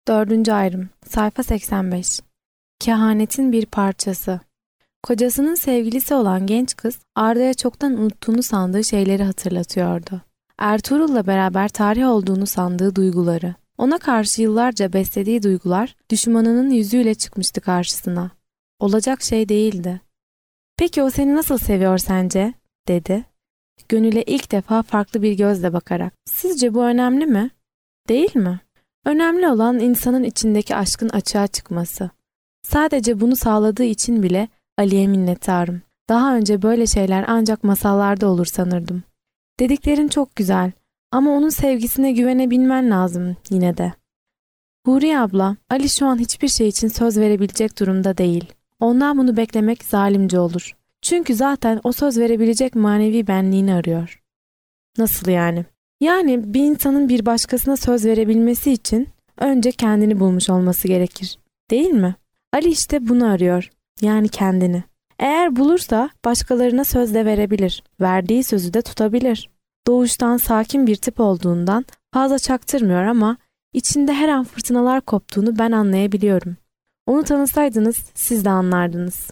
Dördüncü ayrım. Sayfa 85. Kehanetin bir parçası. Kocasının sevgilisi olan genç kız, Arda'ya çoktan unuttuğunu sandığı şeyleri hatırlatıyordu. Ertuğrul'la beraber tarih olduğunu sandığı duyguları. Ona karşı yıllarca beslediği duygular, düşmanının yüzüyle çıkmıştı karşısına. Olacak şey değildi. "Peki o seni nasıl seviyor sence?" dedi. Gönül'e ilk defa farklı bir gözle bakarak. "Sizce bu önemli mi? Değil mi? Önemli olan insanın içindeki aşkın açığa çıkması. Sadece bunu sağladığı için bile Ali'ye minnettarım. Daha önce böyle şeyler ancak masallarda olur sanırdım. Dediklerin çok güzel ama onun sevgisine güvenebilmen lazım yine de." "Huriye abla, Ali şu an hiçbir şey için söz verebilecek durumda değil. Ondan bunu beklemek zalimce olur. Çünkü zaten o söz verebilecek manevi benliğini arıyor." "Nasıl yani?" "Yani bir insanın bir başkasına söz verebilmesi için önce kendini bulmuş olması gerekir. Değil mi? Ali işte bunu arıyor. Yani kendini. Eğer bulursa başkalarına söz de verebilir. Verdiği sözü de tutabilir. Doğuştan sakin bir tip olduğundan fazla çaktırmıyor ama içinde her an fırtınalar koptuğunu ben anlayabiliyorum. Onu tanısaydınız siz de anlardınız."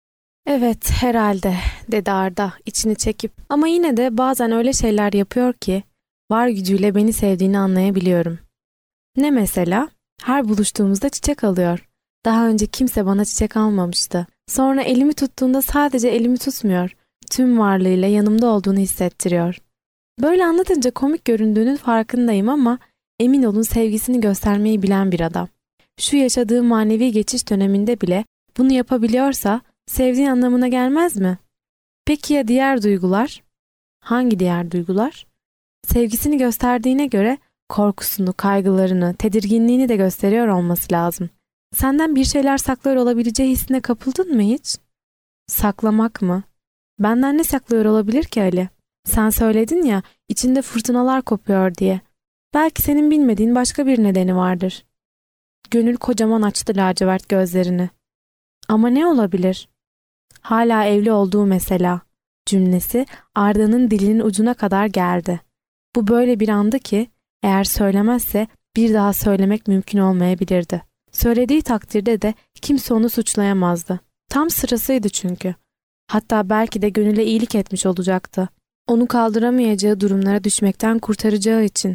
"Evet, herhalde," dedi Arda içini çekip. "Ama yine de bazen öyle şeyler yapıyor ki var gücüyle beni sevdiğini anlayabiliyorum." "Ne mesela?" "Her buluştuğumuzda çiçek alıyor. Daha önce kimse bana çiçek almamıştı. Sonra elimi tuttuğunda sadece elimi tutmuyor, tüm varlığıyla yanımda olduğunu hissettiriyor. Böyle anlatınca komik göründüğünün farkındayım ama emin olun sevgisini göstermeyi bilen bir adam. Şu yaşadığı manevi geçiş döneminde bile bunu yapabiliyorsa sevdiğin anlamına gelmez mi? Peki ya diğer duygular?" "Hangi diğer duygular?" "Sevgisini gösterdiğine göre korkusunu, kaygılarını, tedirginliğini de gösteriyor olması lazım. Senden bir şeyler saklıyor olabileceği hissine kapıldın mı hiç?" "Saklamak mı? Benden ne saklıyor olabilir ki Ali? Sen söyledin ya içinde fırtınalar kopuyor diye. Belki senin bilmediğin başka bir nedeni vardır." Gönül kocaman açtı lacivert gözlerini. "Ama ne olabilir?" "Hala evli olduğu mesela." Cümlesi Arda'nın dilinin ucuna kadar geldi. Bu böyle bir andı ki eğer söylemezse bir daha söylemek mümkün olmayabilirdi. Söylediği takdirde de kimse onu suçlayamazdı. Tam sırasıydı çünkü. Hatta belki de Gönül'e iyilik etmiş olacaktı. Onu kaldıramayacağı durumlara düşmekten kurtaracağı için.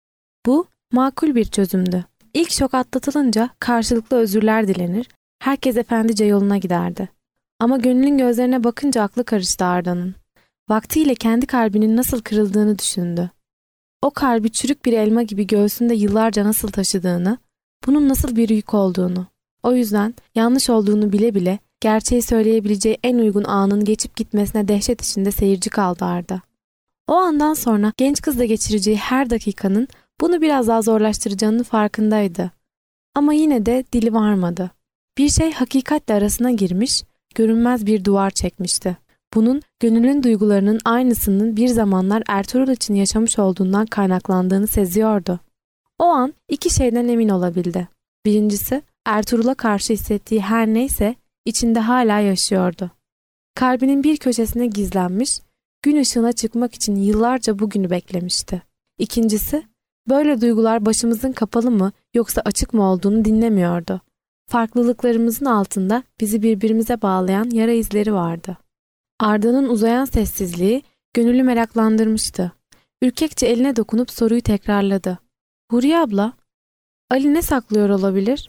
Bu makul bir çözümdü. İlk şok atlatılınca karşılıklı özürler dilenir, herkes efendice yoluna giderdi. Ama Gönül'ün gözlerine bakınca aklı karıştı Arda'nın. Vaktiyle kendi kalbinin nasıl kırıldığını düşündü. O kalbi çürük bir elma gibi göğsünde yıllarca nasıl taşıdığını, bunun nasıl bir yük olduğunu. O yüzden yanlış olduğunu bile bile gerçeği söyleyebileceği en uygun anın geçip gitmesine dehşet içinde seyirci kaldı Arda. O andan sonra genç kızla geçireceği her dakikanın bunu biraz daha zorlaştıracağının farkındaydı. Ama yine de dili varmadı. Bir şey hakikatle arasına girmiş, görünmez bir duvar çekmişti. Bunun Gönül'ün duygularının aynısının bir zamanlar Ertuğrul için yaşamış olduğundan kaynaklandığını seziyordu. O an iki şeyden emin olabildi. Birincisi, Ertuğrul'a karşı hissettiği her neyse içinde hala yaşıyordu. Kalbinin bir köşesine gizlenmiş, gün ışığına çıkmak için yıllarca bugünü beklemişti. İkincisi, böyle duygular başımızın kapalı mı yoksa açık mı olduğunu dinlemiyordu. Farklılıklarımızın altında bizi birbirimize bağlayan yara izleri vardı. Arda'nın uzayan sessizliği Gönül'ü meraklandırmıştı. Ürkekçe eline dokunup soruyu tekrarladı. "Huriye abla, Ali ne saklıyor olabilir?"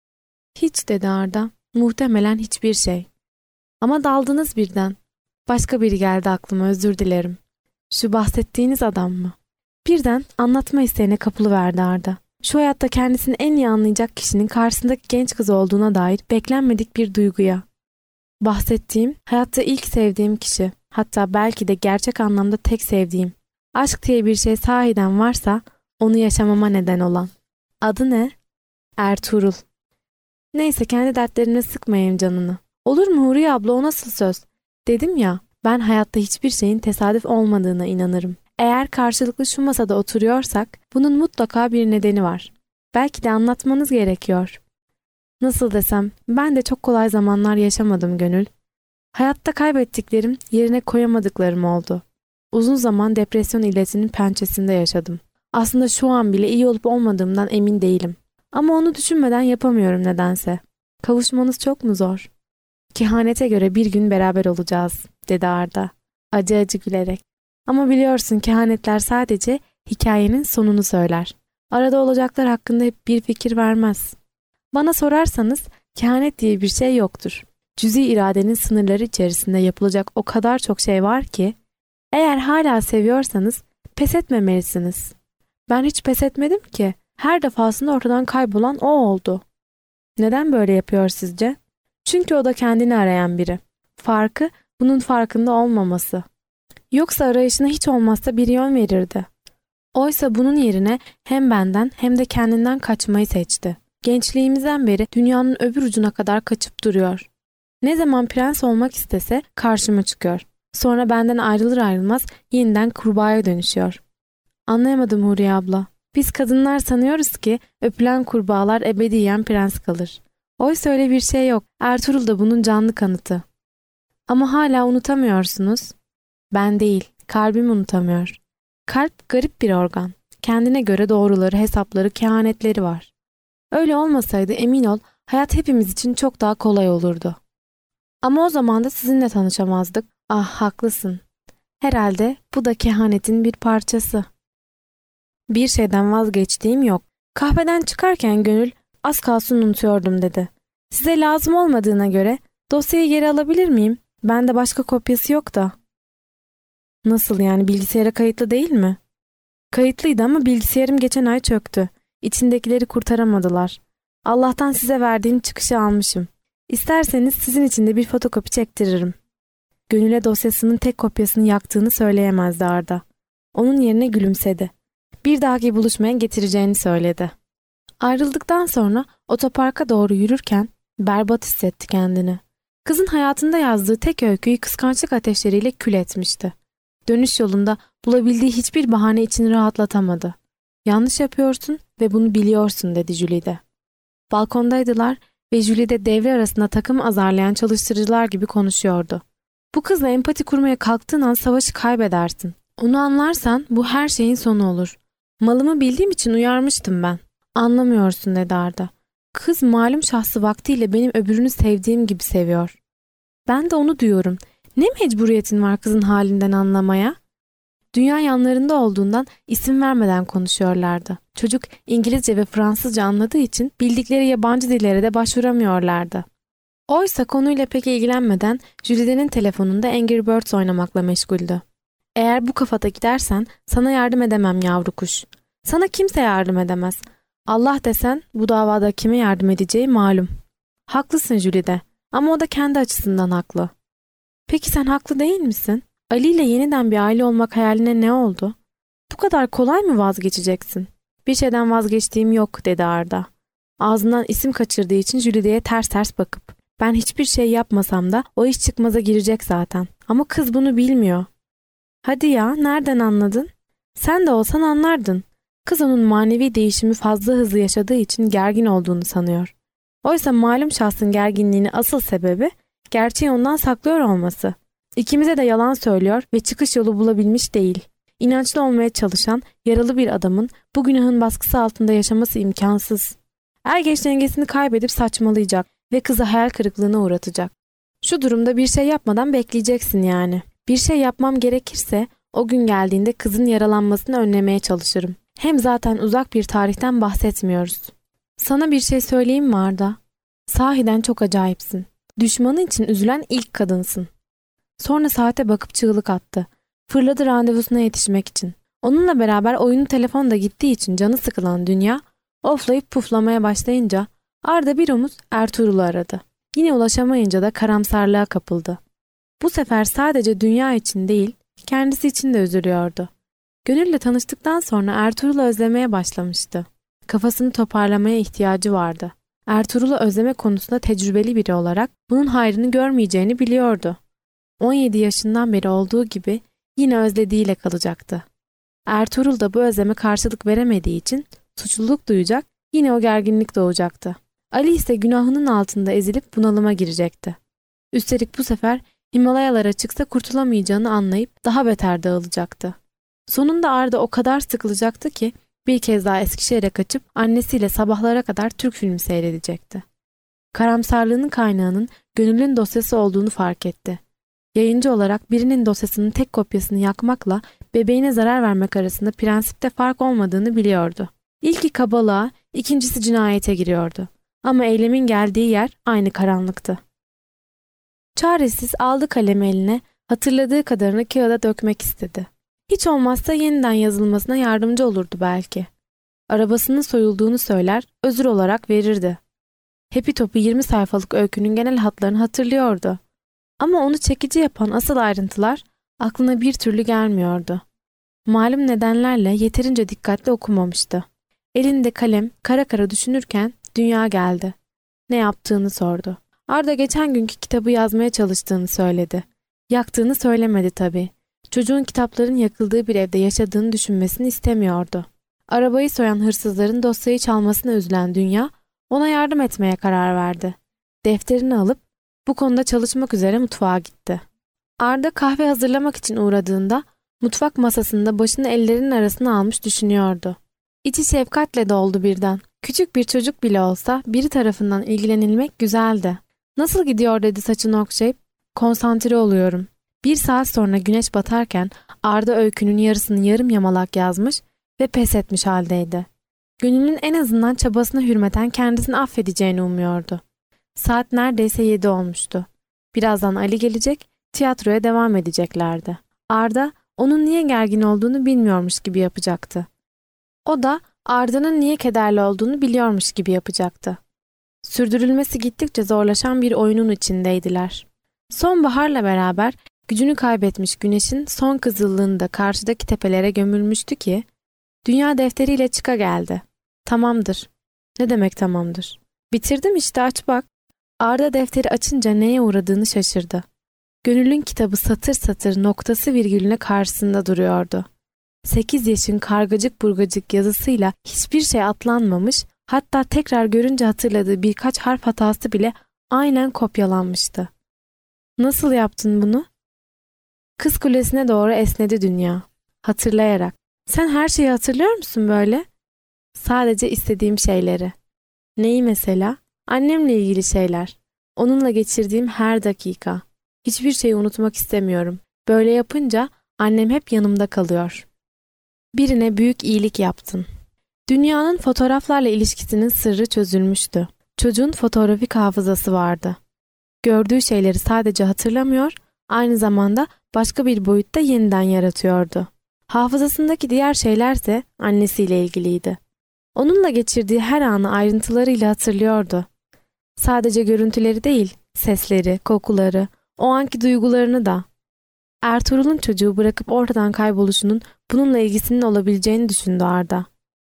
"Hiç," dedi Arda. "Muhtemelen hiçbir şey. Ama daldınız birden. Başka biri geldi aklıma, özür dilerim." "Şu bahsettiğiniz adam mı?" Birden anlatma isteğine kapılıverdi Arda. Şu hayatta kendisini en iyi anlayacak kişinin karşısındaki genç kız olduğuna dair beklenmedik bir duyguya. "Bahsettiğim, hayatta ilk sevdiğim kişi, hatta belki de gerçek anlamda tek sevdiğim. Aşk diye bir şey sahiden varsa onu yaşamama neden olan." "Adı ne?" "Ertuğrul." "Neyse, kendi dertlerine sıkmayayım canını." "Olur mu Huriye abla, o nasıl söz? Dedim ya, ben hayatta hiçbir şeyin tesadüf olmadığına inanırım. Eğer karşılıklı şu masada oturuyorsak bunun mutlaka bir nedeni var. Belki de anlatmanız gerekiyor." "Nasıl desem, ben de çok kolay zamanlar yaşamadım Gönül. Hayatta kaybettiklerim yerine koyamadıklarım oldu. Uzun zaman depresyon illetinin pençesinde yaşadım. Aslında şu an bile iyi olup olmadığımdan emin değilim. Ama onu düşünmeden yapamıyorum nedense. Kavuşmanız çok mu zor? Kehanete göre bir gün beraber olacağız, dedi Arda, acı acı gülerek. Ama biliyorsun kehanetler sadece hikayenin sonunu söyler. Arada olacaklar hakkında hep bir fikir vermez. Bana sorarsanız kehanet diye bir şey yoktur. Cüzi iradenin sınırları içerisinde yapılacak o kadar çok şey var ki, eğer hala seviyorsanız pes etmemelisiniz. Ben hiç pes etmedim ki. Her defasında ortadan kaybolan o oldu. Neden böyle yapıyor sizce? Çünkü o da kendini arayan biri. Farkı bunun farkında olmaması. Yoksa arayışına hiç olmazsa bir yön verirdi. Oysa bunun yerine hem benden hem de kendinden kaçmayı seçti. Gençliğimizden beri dünyanın öbür ucuna kadar kaçıp duruyor. Ne zaman prens olmak istese karşıma çıkıyor. Sonra benden ayrılır ayrılmaz yeniden kurbağaya dönüşüyor. Anlayamadım Huriye abla. Biz kadınlar sanıyoruz ki öpülen kurbağalar ebediyen prens kalır. Oysa öyle bir şey yok. Ertuğrul da bunun canlı kanıtı. Ama hala unutamıyorsunuz. Ben değil, kalbim unutamıyor. Kalp garip bir organ. Kendine göre doğruları, hesapları, kehanetleri var. Öyle olmasaydı emin ol hayat hepimiz için çok daha kolay olurdu. Ama o zaman da sizinle tanışamazdık. Ah, haklısın. Herhalde bu da kehanetin bir parçası. Bir şeyden vazgeçtiğim yok. Kahveden çıkarken Gönül az kalsın unutuyordum dedi. Size lazım olmadığına göre dosyayı geri alabilir miyim? Bende başka kopyası yok da. Nasıl yani, bilgisayara kayıtlı değil mi? Kayıtlıydı ama bilgisayarım geçen ay çöktü. İçindekileri kurtaramadılar. Allah'tan size verdiğim çıkışı almışım. İsterseniz sizin için de bir fotokopi çektiririm. Gönül'e dosyasının tek kopyasını yaktığını söyleyemezdi Arda. Onun yerine gülümsedi. Bir dahaki buluşmaya getireceğini söyledi. Ayrıldıktan sonra otoparka doğru yürürken berbat hissetti kendini. Kızın hayatında yazdığı tek öyküyü kıskançlık ateşleriyle kül etmişti. Dönüş yolunda bulabildiği hiçbir bahane içini rahatlatamadı. Yanlış yapıyorsun ve bunu biliyorsun dedi Jülide. Balkondaydılar ve Jülide devre arasında takım azarlayan çalıştırıcılar gibi konuşuyordu. Bu kızla empati kurmaya kalktığın an savaşı kaybedersin. Onu anlarsan bu her şeyin sonu olur. Malımı bildiğim için uyarmıştım ben. Anlamıyorsun dedi Arda. Kız malum şahsı vaktiyle benim öbürünü sevdiğim gibi seviyor. Ben de onu diyorum. Ne mecburiyetin var kızın halinden anlamaya? Dünya yanlarında olduğundan isim vermeden konuşuyorlardı. Çocuk İngilizce ve Fransızca anladığı için bildikleri yabancı dillere de başvuramıyorlardı. Oysa konuyla pek ilgilenmeden Jülide'nin telefonunda Angry Birds oynamakla meşguldü. Eğer bu kafada gidersen sana yardım edemem yavru kuş. Sana kimse yardım edemez. Allah desen bu davada kime yardım edeceği malum. Haklısın Jülide ama o da kendi açısından haklı. Peki sen haklı değil misin? Ali ile yeniden bir aile olmak hayaline ne oldu? Bu kadar kolay mı vazgeçeceksin? Bir şeyden vazgeçtiğim yok dedi Arda. Ağzından isim kaçırdığı için Jülide'ye ters ters bakıp. Ben hiçbir şey yapmasam da o iş çıkmaza girecek zaten. Ama kız bunu bilmiyor. Hadi ya, nereden anladın? Sen de olsan anlardın. Kız onun manevi değişimi fazla hızlı yaşadığı için gergin olduğunu sanıyor. Oysa malum şahsın gerginliğini asıl sebebi gerçeği ondan saklıyor olması. İkimize de yalan söylüyor ve çıkış yolu bulabilmiş değil. İnançlı olmaya çalışan yaralı bir adamın bu günahın baskısı altında yaşaması imkansız. Er geç dengesini kaybedip saçmalayacak ve kızı hayal kırıklığına uğratacak. Şu durumda bir şey yapmadan bekleyeceksin yani. Bir şey yapmam gerekirse o gün geldiğinde kızın yaralanmasını önlemeye çalışırım. Hem zaten uzak bir tarihten bahsetmiyoruz. Sana bir şey söyleyeyim mi Arda? Sahiden çok acayipsin. Düşmanı için üzülen ilk kadınsın. Sonra saate bakıp çığlık attı. Fırladı randevusuna yetişmek için. Onunla beraber oyunu telefonda gittiği için canı sıkılan Dünya, oflayıp puflamaya başlayınca Arda bir omuz Ertuğrul'u aradı. Yine ulaşamayınca da karamsarlığa kapıldı. Bu sefer sadece Dünya için değil, kendisi için de üzülüyordu. Gönül'le tanıştıktan sonra Ertuğrul'u özlemeye başlamıştı. Kafasını toparlamaya ihtiyacı vardı. Ertuğrul'u özleme konusunda tecrübeli biri olarak bunun hayrını görmeyeceğini biliyordu. 17 yaşından beri olduğu gibi yine özlediğiyle kalacaktı. Ertuğrul da bu özleme karşılık veremediği için suçluluk duyacak, yine o gerginlik doğacaktı. Ali ise günahının altında ezilip bunalıma girecekti. Üstelik bu sefer Himalayalara çıksa kurtulamayacağını anlayıp daha beter dağılacaktı. Sonunda Arda o kadar sıkılacaktı ki Bir kez daha Eskişehir'e kaçıp annesiyle sabahlara kadar Türk filmi seyredecekti. Karamsarlığının kaynağının Gönül'ün dosyası olduğunu fark etti. Yayıncı olarak birinin dosyasının tek kopyasını yakmakla bebeğine zarar vermek arasında prensipte fark olmadığını biliyordu. İlki kabalığa, ikincisi cinayete giriyordu. Ama eylemin geldiği yer aynı karanlıktı. Çaresiz aldı kalemi eline, hatırladığı kadarını kağıda dökmek istedi. Hiç olmazsa yeniden yazılmasına yardımcı olurdu belki. Arabasının soyulduğunu söyler, özür olarak verirdi. Hepi topu 20 sayfalık öykünün genel hatlarını hatırlıyordu. Ama onu çekici yapan asıl ayrıntılar aklına bir türlü gelmiyordu. Malum nedenlerle yeterince dikkatli okumamıştı. Elinde kalem kara kara düşünürken Dünya geldi. Ne yaptığını sordu. Arda geçen günkü kitabı yazmaya çalıştığını söyledi. Yaktığını söylemedi tabii. Çocuğun kitapların yakıldığı bir evde yaşadığını düşünmesini istemiyordu. Arabayı soyan hırsızların dosyayı çalmasına üzülen Dünya ona yardım etmeye karar verdi. Defterini alıp bu konuda çalışmak üzere mutfağa gitti. Arda kahve hazırlamak için uğradığında mutfak masasında başını ellerinin arasına almış düşünüyordu. İçi şefkatle doldu birden. Küçük bir çocuk bile olsa biri tarafından ilgilenilmek güzeldi. Nasıl gidiyor dedi saçını okşayıp. Konsantre oluyorum. 1 saat sonra güneş batarken Arda öykünün yarısını yarım yamalak yazmış ve pes etmiş haldeydi. Gönül'ün en azından çabasına hürmeten kendisini affedeceğini umuyordu. Saat neredeyse 7 olmuştu. Birazdan Ali gelecek, tiyatroya devam edeceklerdi. Arda onun niye gergin olduğunu bilmiyormuş gibi yapacaktı. O da Arda'nın niye kederli olduğunu biliyormuş gibi yapacaktı. Sürdürülmesi gittikçe zorlaşan bir oyunun içindeydiler. Sonbaharla beraber gücünü kaybetmiş güneşin son kızıllığında karşıdaki tepelere gömülmüştü ki, Dünya defteriyle çıka geldi. Tamamdır. Ne demek tamamdır? Bitirdim işte, aç bak. Arda defteri açınca neye uğradığını şaşırdı. Gönül'ün kitabı satır satır noktası virgülüne karşısında duruyordu. 8 yaşın kargacık burgacık yazısıyla hiçbir şey atlanmamış, hatta tekrar görünce hatırladığı birkaç harf hatası bile aynen kopyalanmıştı. Nasıl yaptın bunu? Kız kulesine doğru esnedi Dünya, hatırlayarak. Sen her şeyi hatırlıyor musun böyle? Sadece istediğim şeyleri. Neyi mesela? Annemle ilgili şeyler. Onunla geçirdiğim her dakika. Hiçbir şeyi unutmak istemiyorum. Böyle yapınca annem hep yanımda kalıyor. Birine büyük iyilik yaptın. Dünya'nın fotoğraflarla ilişkisinin sırrı çözülmüştü. Çocuğun fotoğrafik hafızası vardı. Gördüğü şeyleri sadece hatırlamıyor, aynı zamanda başka bir boyutta yeniden yaratıyordu. Hafızasındaki diğer şeylerse annesiyle ilgiliydi. Onunla geçirdiği her anı ayrıntılarıyla hatırlıyordu. Sadece görüntüleri değil, sesleri, kokuları, o anki duygularını da. Ertuğrul'un çocuğu bırakıp ortadan kayboluşunun bununla ilgisinin olabileceğini düşündü Arda.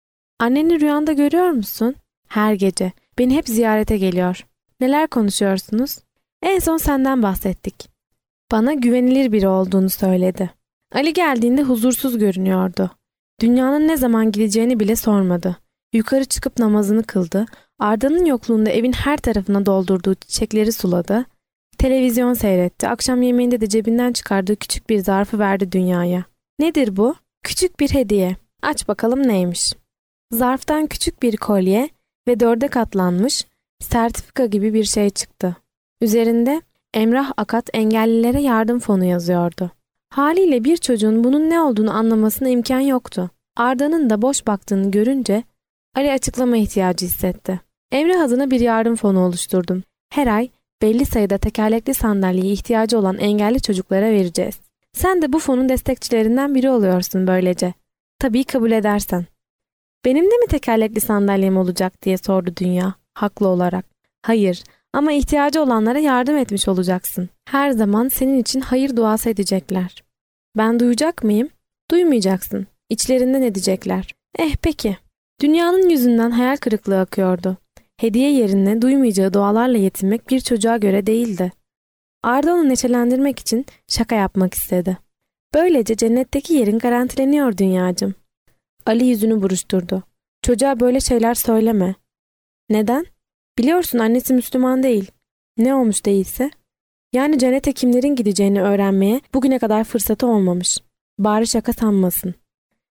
Anneni rüyanda görüyor musun? Her gece. Beni hep ziyarete geliyor. Neler konuşuyorsunuz? En son senden bahsettik. Bana güvenilir biri olduğunu söyledi. Ali geldiğinde huzursuz görünüyordu. Dünyanın ne zaman gideceğini bile sormadı. Yukarı çıkıp namazını kıldı. Arda'nın yokluğunda evin her tarafına doldurduğu çiçekleri suladı. Televizyon seyretti. Akşam yemeğinde de cebinden çıkardığı küçük bir zarfı verdi Dünya'ya. Nedir bu? Küçük bir hediye. Aç bakalım neymiş. Zarftan küçük bir kolye ve 4'e katlanmış sertifika gibi bir şey çıktı. Üzerinde Emrah Akat Engellilere Yardım Fonu yazıyordu. Haliyle bir çocuğun bunun ne olduğunu anlamasına imkan yoktu. Arda'nın da boş baktığını görünce Ali açıklama ihtiyacı hissetti. Emrah adına bir yardım fonu oluşturdum. Her ay belli sayıda tekerlekli sandalyeye ihtiyacı olan engelli çocuklara vereceğiz. Sen de bu fonun destekçilerinden biri oluyorsun böylece. Tabii kabul edersen. Benim de mi tekerlekli sandalyem olacak diye sordu Dünya, haklı olarak. Hayır, ama ihtiyacı olanlara yardım etmiş olacaksın. Her zaman senin için hayır duası edecekler. Ben duyacak mıyım? Duymayacaksın. İçlerinden edecekler. Peki. Dünyanın yüzünden hayal kırıklığı akıyordu. Hediye yerine duymayacağı dualarla yetinmek bir çocuğa göre değildi. Arda onu neşelendirmek için şaka yapmak istedi. Böylece cennetteki yerin garantileniyor Dünyacığım. Ali yüzünü buruşturdu. Çocuğa böyle şeyler söyleme. Neden? Biliyorsun annesi Müslüman değil. Ne olmuş değilse? Yani cennete kimlerin gideceğini öğrenmeye bugüne kadar fırsatı olmamış. Bari şaka sanmasın.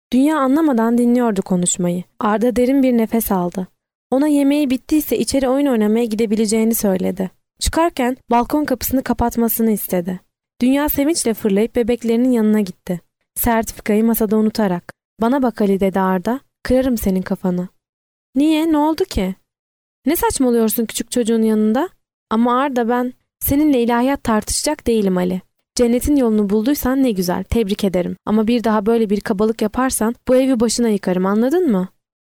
Dünya anlamadan dinliyordu konuşmayı. Arda derin bir nefes aldı. Ona yemeği bittiyse içeri oyun oynamaya gidebileceğini söyledi. Çıkarken balkon kapısını kapatmasını istedi. Dünya sevinçle fırlayıp bebeklerinin yanına gitti. Sertifikayı masada unutarak. "Bana bak Ali," dedi Arda. "Kırarım senin kafanı." "Niye? Ne oldu ki?" "Ne saçmalıyorsun küçük çocuğun yanında?" "Ama Arda, ben seninle ilahiyat tartışacak değilim Ali. Cennetin yolunu bulduysan ne güzel, tebrik ederim. Ama bir daha böyle bir kabalık yaparsan bu evi başına yıkarım, anladın mı?"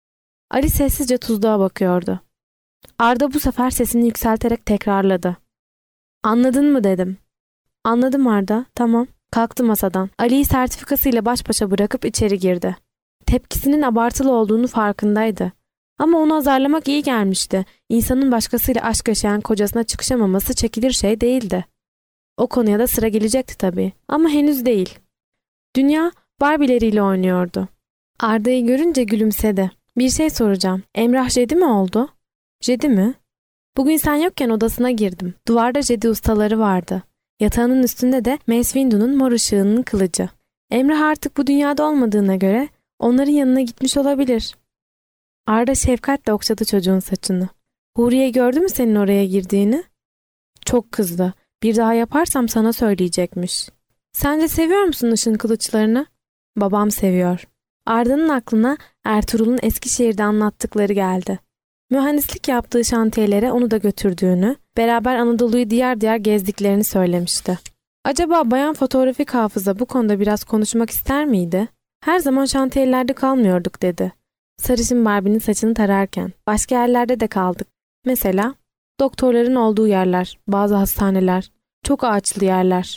Ali sessizce tuzluğa bakıyordu. Arda bu sefer sesini yükselterek tekrarladı. "Anladın mı?" dedim. "Anladım Arda, tamam." Kalktı masadan. Ali'yi sertifikasıyla baş başa bırakıp içeri girdi. Tepkisinin abartılı olduğunu farkındaydı. Ama onu azarlamak iyi gelmişti. İnsanın başkasıyla aşk yaşayan kocasına çıkışamaması çekilir şey değildi. O konuya da sıra gelecekti tabii. Ama henüz değil. Dünya Barbie'leriyle oynuyordu. Arda'yı görünce gülümsedi. "Bir şey soracağım. Emrah Jedi mi oldu?" "Jedi mi?" "Bugün sen yokken odasına girdim. Duvarda Jedi ustaları vardı. Yatağının üstünde de Mace Windu'nun mor ışığının kılıcı. Emrah artık bu dünyada olmadığına göre onların yanına gitmiş olabilir." Arda şefkatle okşadı çocuğun saçını. "Huriye gördü mü senin oraya girdiğini?" "Çok kızdı. Bir daha yaparsam sana söyleyecekmiş." "Sence seviyor musun ışın kılıçlarını?" "Babam seviyor." Arda'nın aklına Ertuğrul'un Eskişehir'de anlattıkları geldi. Mühendislik yaptığı şantiyelere onu da götürdüğünü, beraber Anadolu'yu diğer diğer gezdiklerini söylemişti. Acaba bayan fotoğrafik hafıza bu konuda biraz konuşmak ister miydi? "Her zaman şantiyelerde kalmıyorduk," dedi. Sarışın Barbie'nin saçını tararken. "Başka yerlerde de kaldık. Mesela doktorların olduğu yerler, bazı hastaneler, çok ağaçlı yerler."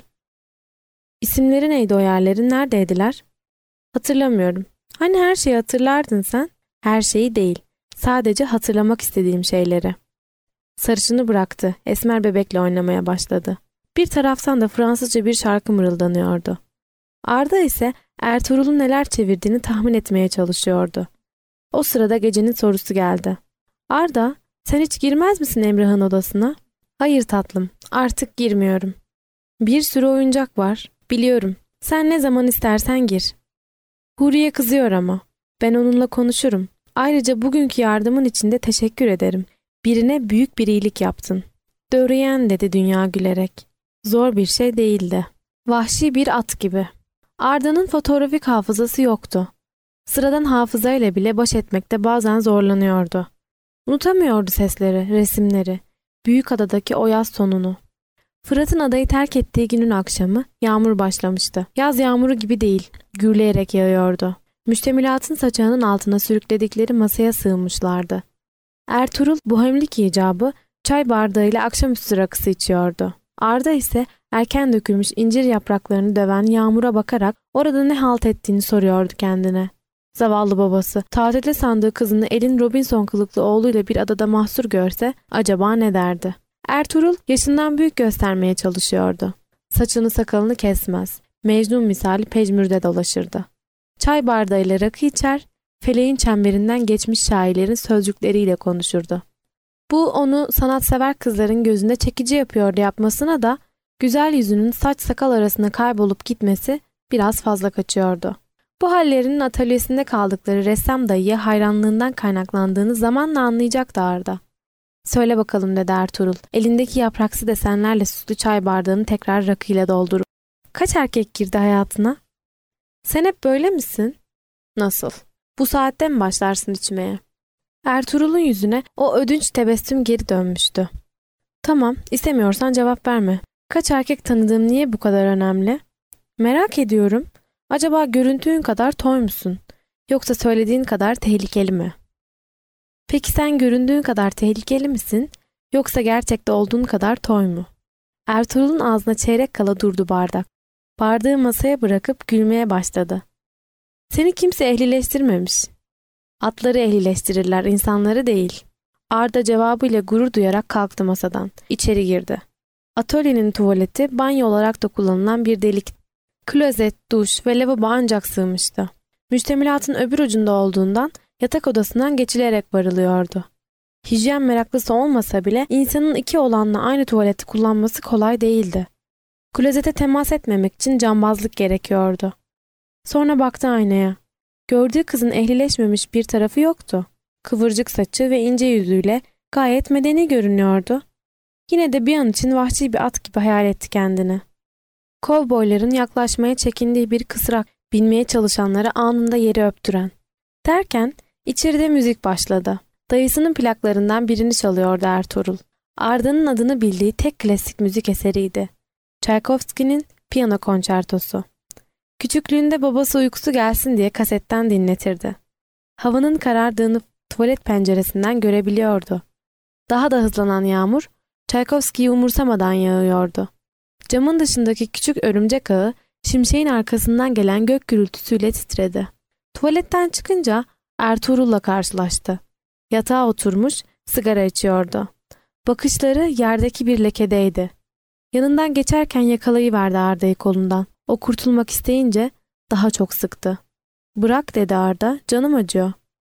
"İsimleri neydi o yerlerin, neredeydiler?" "Hatırlamıyorum." "Hani her şeyi hatırlardın sen?" "Her şeyi değil. Sadece hatırlamak istediğim şeyleri." Sarışını bıraktı. Esmer bebekle oynamaya başladı. Bir taraftan da Fransızca bir şarkı mırıldanıyordu. Arda ise Ertuğrul'un neler çevirdiğini tahmin etmeye çalışıyordu. O sırada gecenin sorusu geldi. "Arda, sen hiç girmez misin Emrah'ın odasına?" "Hayır tatlım, artık girmiyorum." "Bir sürü oyuncak var. Biliyorum. Sen ne zaman istersen gir." "Huriye kızıyor ama. Ben onunla konuşurum. Ayrıca bugünkü yardımın için de teşekkür ederim. Birine büyük bir iyilik yaptın." "Döreyen," dedi Dünya gülerek. Zor bir şey değildi. Vahşi bir at gibi. Arda'nın fotoğrafik hafızası yoktu. Sıradan hafızayla bile baş etmekte bazen zorlanıyordu. Unutamıyordu sesleri, resimleri, Büyükada'daki o yaz sonunu. Fırat'ın adayı terk ettiği günün akşamı yağmur başlamıştı. Yaz yağmuru gibi değil, gürleyerek yağıyordu. Müştemilatın saçağının altına sürükledikleri masaya sığınmışlardı. Ertuğrul bohemlik icabı çay bardağıyla akşamüstü rakısı içiyordu. Arda ise erken dökülmüş incir yapraklarını döven yağmura bakarak orada ne halt ettiğini soruyordu kendine. Zavallı babası, tatilde sandığı kızını elin Robinson kılıklı oğluyla bir adada mahsur görse acaba ne derdi? Ertuğrul yaşından büyük göstermeye çalışıyordu. Saçını sakalını kesmez. Mecnun misali pejmürde dolaşırdı. Çay bardağıyla rakı içer, feleğin çemberinden geçmiş şairlerin sözcükleriyle konuşurdu. Bu onu sanatsever kızların gözünde çekici yapıyordu yapmasına da güzel yüzünün saç sakal arasında kaybolup gitmesi biraz fazla kaçıyordu. Bu hallerinin atölyesinde kaldıkları ressam dayıya hayranlığından kaynaklandığını zamanla anlayacaktı Arda. "Söyle bakalım," dedi Ertuğrul. Elindeki yapraksı desenlerle süslü çay bardağını tekrar rakıyla doldurup. "Kaç erkek girdi hayatına?" "Sen hep böyle misin?" "Nasıl? Bu saatte mi başlarsın içmeye?" Ertuğrul'un yüzüne o ödünç tebessüm geri dönmüştü. "Tamam, istemiyorsan cevap verme. Kaç erkek tanıdığım niye bu kadar önemli?" "Merak ediyorum. Acaba görüntüğün kadar toy musun? Yoksa söylediğin kadar tehlikeli mi?" "Peki sen göründüğün kadar tehlikeli misin? Yoksa gerçekte olduğun kadar toy mu?" Ertuğrul'un ağzına çeyrek kala durdu bardak. Bardağı masaya bırakıp gülmeye başladı. "Seni kimse ehlileştirmemiş." "Atları ehlileştirirler, insanları değil." Arda cevabıyla gurur duyarak kalktı masadan. İçeri girdi. Atölyenin tuvaleti banyo olarak da kullanılan bir delik. Klozet, duş ve lavabo ancak sığmıştı. Müştemilatın öbür ucunda olduğundan yatak odasından geçilerek varılıyordu. Hijyen meraklısı olmasa bile insanın iki olanla aynı tuvaleti kullanması kolay değildi. Klozete temas etmemek için cambazlık gerekiyordu. Sonra baktı aynaya. Gördüğü kızın ehlileşmemiş bir tarafı yoktu. Kıvırcık saçı ve ince yüzüyle gayet medeni görünüyordu. Yine de bir an için vahşi bir at gibi hayal etti kendini. Kovboyların yaklaşmaya çekindiği bir kısrak, binmeye çalışanları anında yeri öptüren. Derken içeride müzik başladı. Dayısının plaklarından birini çalıyordu Ertuğrul. Arda'nın adını bildiği tek klasik müzik eseriydi. Tchaikovsky'nin Piyano Konçertosu. Küçüklüğünde babası uykusu gelsin diye kasetten dinletirdi. Havanın karardığını tuvalet penceresinden görebiliyordu. Daha da hızlanan yağmur Tchaikovsky'yi umursamadan yağıyordu. Camın dışındaki küçük örümcek ağı şimşeğin arkasından gelen gök gürültüsüyle titredi. Tuvaletten çıkınca Ertuğrul'la karşılaştı. Yatağa oturmuş sigara içiyordu. Bakışları yerdeki bir lekedeydi. Yanından geçerken yakalayıverdi Arda'yı kolundan. O kurtulmak isteyince daha çok sıktı. "Bırak," dedi Arda, "canım acıyor."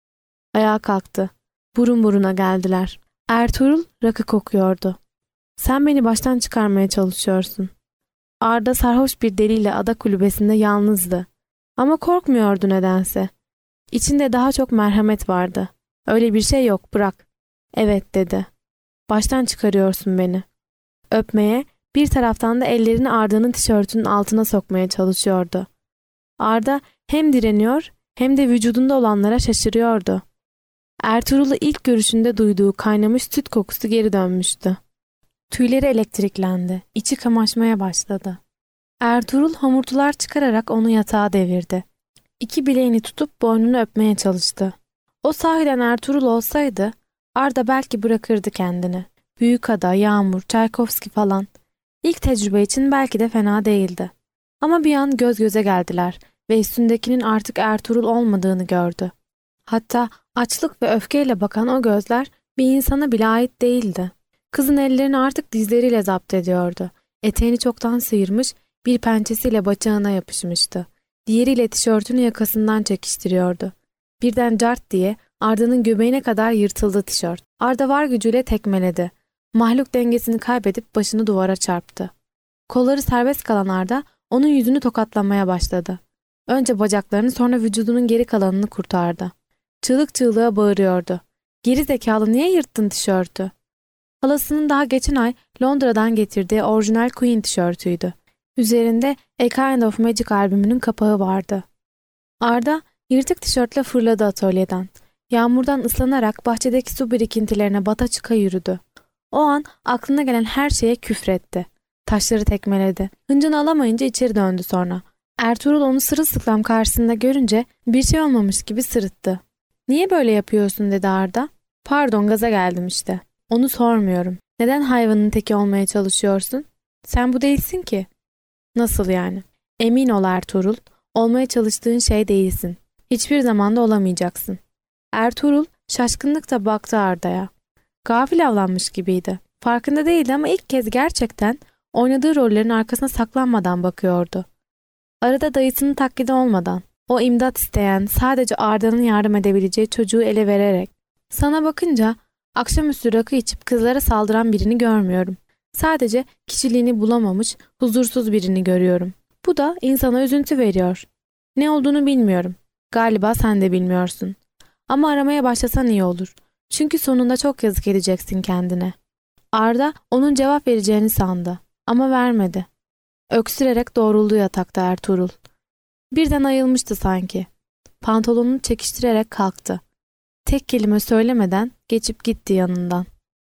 Ayağa kalktı. Burun buruna geldiler. Ertuğrul rakı kokuyordu. "Sen beni baştan çıkarmaya çalışıyorsun." Arda sarhoş bir deliyle ada kulübesinde yalnızdı. Ama korkmuyordu nedense. İçinde daha çok merhamet vardı. "Öyle bir şey yok, bırak." "Evet," dedi. "Baştan çıkarıyorsun beni." Öpmeye, bir taraftan da ellerini Arda'nın tişörtünün altına sokmaya çalışıyordu. Arda hem direniyor hem de vücudunda olanlara şaşırıyordu. Ertuğrul'u ilk görüşünde duyduğu kaynamış süt kokusu geri dönmüştü. Tüyleri elektriklendi, içi kamaşmaya başladı. Ertuğrul homurtular çıkararak onu yatağa devirdi. İki bileğini tutup boynunu öpmeye çalıştı. O sahiden Ertuğrul olsaydı Arda belki bırakırdı kendini. Büyükada, Yağmur, Çaykovski falan. İlk tecrübe için belki de fena değildi. Ama bir an göz göze geldiler ve üstündekinin artık Ertuğrul olmadığını gördü. Hatta açlık ve öfkeyle bakan o gözler bir insana bile ait değildi. Kızın ellerini artık dizleriyle zapt ediyordu. Eteğini çoktan sıyırmış, bir pençesiyle bacağına yapışmıştı. Diğeriyle tişörtünü yakasından çekiştiriyordu. Birden cart diye Arda'nın göbeğine kadar yırtıldı tişört. Arda var gücüyle tekmeledi. Mahluk dengesini kaybedip başını duvara çarptı. Kolları serbest kalan Arda onun yüzünü tokatlamaya başladı. Önce bacaklarını, sonra vücudunun geri kalanını kurtardı. Çığlık çığlığa bağırıyordu. "Geri zekalı, niye yırttın tişörtü?" Halasının daha geçen ay Londra'dan getirdiği orijinal Queen tişörtüydü. Üzerinde A Kind of Magic albümünün kapağı vardı. Arda yırtık tişörtle fırladı atölyeden. Yağmurdan ıslanarak bahçedeki su birikintilerine bata çıka yürüdü. O an aklına gelen her şeye küfretti. Taşları tekmeledi. Hıncını alamayınca içeri döndü sonra. Ertuğrul onu sırılsıklam karşısında görünce bir şey olmamış gibi sırıttı. "Niye böyle yapıyorsun?" dedi Arda. "Pardon, gaza geldim işte." "Onu sormuyorum. Neden hayvanın teki olmaya çalışıyorsun? Sen bu değilsin ki." "Nasıl yani?" "Emin ol Ertuğrul, olmaya çalıştığın şey değilsin. Hiçbir zaman da olamayacaksın." Ertuğrul şaşkınlıkla baktı Arda'ya. Gafil avlanmış gibiydi. Farkında değildi ama ilk kez gerçekten oynadığı rollerin arkasına saklanmadan bakıyordu. Arada dayısının taklidi olmadan, o imdat isteyen, sadece Arda'nın yardım edebileceği çocuğu ele vererek. "Sana bakınca akşamüstü rakı içip kızlara saldıran birini görmüyorum. Sadece kişiliğini bulamamış, huzursuz birini görüyorum. Bu da insana üzüntü veriyor. Ne olduğunu bilmiyorum. Galiba sen de bilmiyorsun. Ama aramaya başlasan iyi olur. Çünkü sonunda çok yazık edeceksin kendine." Arda onun cevap vereceğini sandı ama vermedi. Öksürerek doğruldu yatakta Ertuğrul. Birden ayılmıştı sanki. Pantolonunu çekiştirerek kalktı. Tek kelime söylemeden geçip gitti yanından.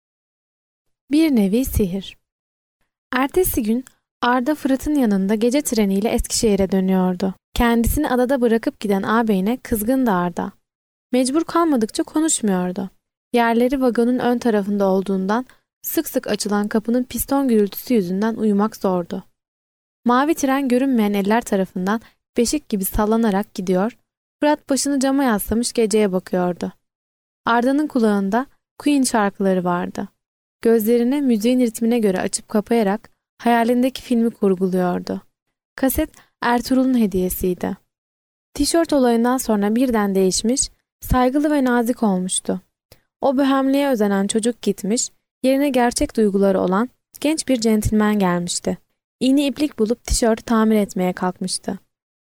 Bir nevi sihir. Ertesi gün Arda Fırat'ın yanında gece treniyle Eskişehir'e dönüyordu. Kendisini adada bırakıp giden ağabeyine kızgındı Arda. Mecbur kalmadıkça konuşmuyordu. Yerleri vagonun ön tarafında olduğundan sık sık açılan kapının piston gürültüsü yüzünden uyumak zordu. Mavi tren görünmeyen eller tarafından beşik gibi sallanarak gidiyor, Fırat başını cama yaslamış geceye bakıyordu. Arda'nın kulağında Queen şarkıları vardı. Gözlerini müziğin ritmine göre açıp kapayarak hayalindeki filmi kurguluyordu. Kaset Ertuğrul'un hediyesiydi. Tişört olayından sonra birden değişmiş, saygılı ve nazik olmuştu. O bohemliğe özenen çocuk gitmiş, yerine gerçek duyguları olan genç bir centilmen gelmişti. İğne iplik bulup tişörtü tamir etmeye kalkmıştı.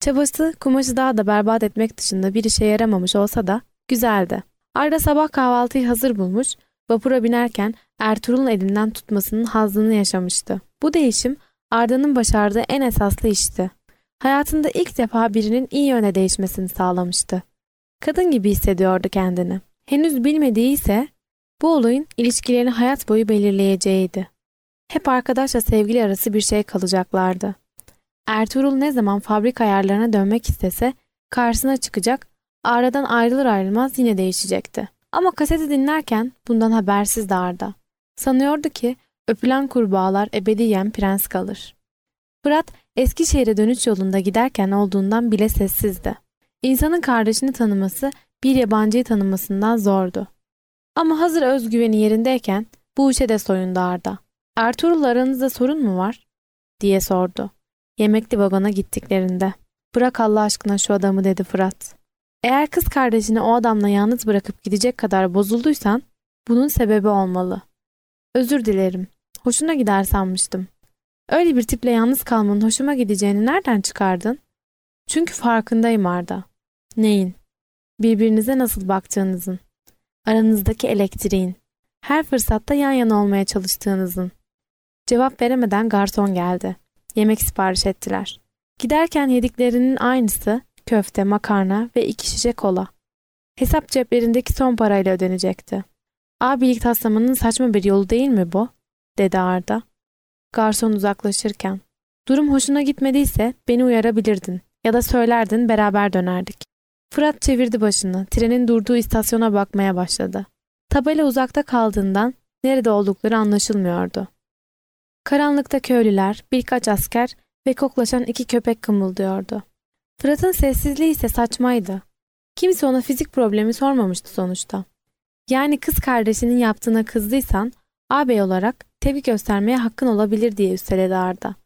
Çabası kumaşı daha da berbat etmek dışında bir işe yaramamış olsa da güzeldi. Arda sabah kahvaltıyı hazır bulmuş, vapura binerken Ertuğrul'un elinden tutmasının hazzını yaşamıştı. Bu değişim Arda'nın başardığı en esaslı işti. Hayatında ilk defa birinin iyi yöne değişmesini sağlamıştı. Kadın gibi hissediyordu kendini. Henüz bilmediği ise bu olayın ilişkilerini hayat boyu belirleyeceğiydi. Hep arkadaşla sevgili arası bir şey kalacaklardı. Ertuğrul ne zaman fabrika ayarlarına dönmek istese karşısına çıkacak, Arda'dan ayrılır ayrılmaz yine değişecekti. Ama kaseti dinlerken bundan habersizdi Arda. Sanıyordu ki öpülen kurbağalar ebediyen prens kalır. Fırat Eskişehir'e dönüş yolunda giderken olduğundan bile sessizdi. İnsanın kardeşini tanıması bir yabancıyı tanımasından zordu. Ama hazır özgüveni yerindeyken bu işe de soyundu Arda. "Ertuğrul'la aranızda sorun mu var?" diye sordu. Yemekli vagona gittiklerinde. "Bırak Allah aşkına şu adamı," dedi Fırat. "Eğer kız kardeşini o adamla yalnız bırakıp gidecek kadar bozulduysan bunun sebebi olmalı." "Özür dilerim. Hoşuna gider sanmıştım." "Öyle bir tiple yalnız kalmanın hoşuma gideceğini nereden çıkardın?" "Çünkü farkındayım Arda." "Neyin?" "Birbirinize nasıl baktığınızın. Aranızdaki elektriğin. Her fırsatta yan yana olmaya çalıştığınızın." Cevap veremeden garson geldi. Yemek sipariş ettiler. Giderken yediklerinin aynısı köfte, makarna ve 2 şişe kola. Hesap ceplerindeki son parayla ödenecekti. "Abilik taslamanın saçma bir yolu değil mi bu?" dedi Arda. Garson uzaklaşırken. "Durum hoşuna gitmediyse beni uyarabilirdin ya da söylerdin, beraber dönerdik." Fırat çevirdi başını. Trenin durduğu istasyona bakmaya başladı. Tabela uzakta kaldığından nerede oldukları anlaşılmıyordu. Karanlıkta köylüler, birkaç asker ve koklaşan 2 köpek kımıldıyordu. Fırat'ın sessizliği ise saçmaydı. Kimse ona fizik problemi sormamıştı sonuçta. Yani kız kardeşinin yaptığına kızdıysan, ağabey olarak tepki göstermeye hakkın olabilir diye üsteledi Arda.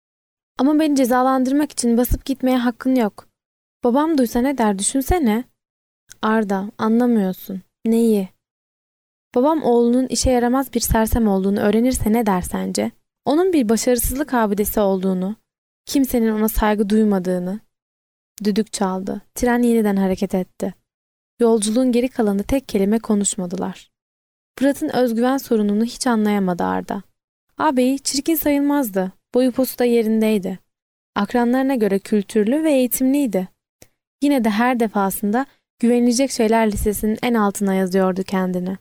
"Ama beni cezalandırmak için basıp gitmeye hakkın yok. Babam duysa ne der, düşünsene." "Arda, anlamıyorsun." "Neyi?" "Babam oğlunun işe yaramaz bir sersem olduğunu öğrenirse ne der sence? Onun bir başarısızlık abidesi olduğunu, kimsenin ona saygı duymadığını." Düdük çaldı. Tren yeniden hareket etti. Yolculuğun geri kalanı tek kelime konuşmadılar. Fırat'ın özgüven sorununu hiç anlayamadı Arda. Ağabeyi çirkin sayılmazdı. Boyu posu da yerindeydi. Akranlarına göre kültürlü ve eğitimliydi. Yine de her defasında güvenilecek şeyler listesinin en altına yazıyordu kendini.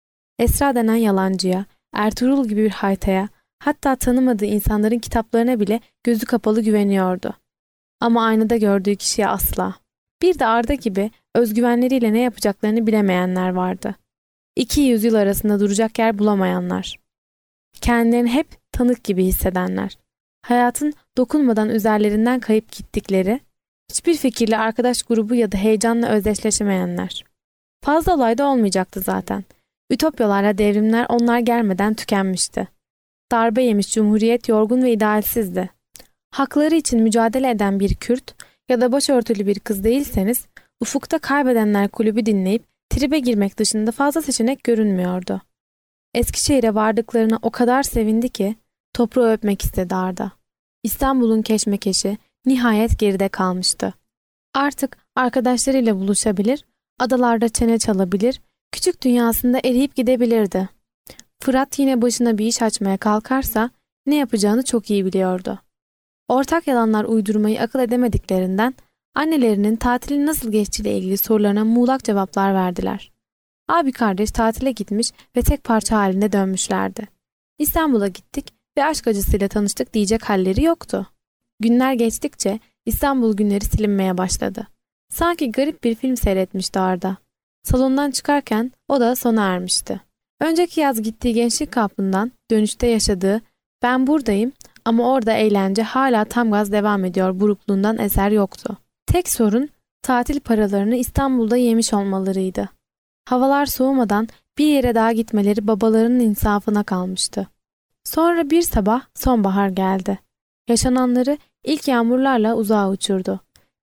Esra denen yalancıya, Ertuğrul gibi bir haytaya, hatta tanımadığı insanların kitaplarına bile gözü kapalı güveniyordu. Ama aynada gördüğü kişiye asla. Bir de Arda gibi özgüvenleriyle ne yapacaklarını bilemeyenler vardı. 2 yüzyıl arasında duracak yer bulamayanlar. Kendilerini hep tanık gibi hissedenler. Hayatın dokunmadan üzerlerinden kayıp gittikleri, hiçbir fikirle arkadaş grubu ya da heyecanla özdeşleşemeyenler. Fazla olay da olmayacaktı zaten. Ütopyalarla devrimler onlar gelmeden tükenmişti. Darbe yemiş cumhuriyet yorgun ve idealsizdi. Hakları için mücadele eden bir Kürt ya da başörtülü bir kız değilseniz, ufukta Kaybedenler Kulübü dinleyip tribe girmek dışında fazla seçenek görünmüyordu. Eskişehir'e vardıklarına o kadar sevindi ki toprağı öpmek istedi Arda. İstanbul'un keşmekeşi nihayet geride kalmıştı. Artık arkadaşlarıyla buluşabilir, adalarda çene çalabilir, küçük dünyasında eriyip gidebilirdi. Fırat yine başına bir iş açmaya kalkarsa ne yapacağını çok iyi biliyordu. Ortak yalanlar uydurmayı akıl edemediklerinden annelerinin tatilin nasıl geçtiğiyle ilgili sorularına muğlak cevaplar verdiler. Abi kardeş tatile gitmiş ve tek parça halinde dönmüşlerdi. İstanbul'a gittik ve aşk acısıyla tanıştık diyecek halleri yoktu. Günler geçtikçe İstanbul günleri silinmeye başladı. Sanki garip bir film seyretmişti Arda. Salondan çıkarken o da sona ermişti. Önceki yaz gittiği gençlik kampından dönüşte yaşadığı "ben buradayım ama orada eğlence hala tam gaz devam ediyor" burukluğundan eser yoktu. Tek sorun tatil paralarını İstanbul'da yemiş olmalarıydı. Havalar soğumadan bir yere daha gitmeleri babalarının insafına kalmıştı. Sonra bir sabah sonbahar geldi. Yaşananları ilk yağmurlarla uzağa uçurdu.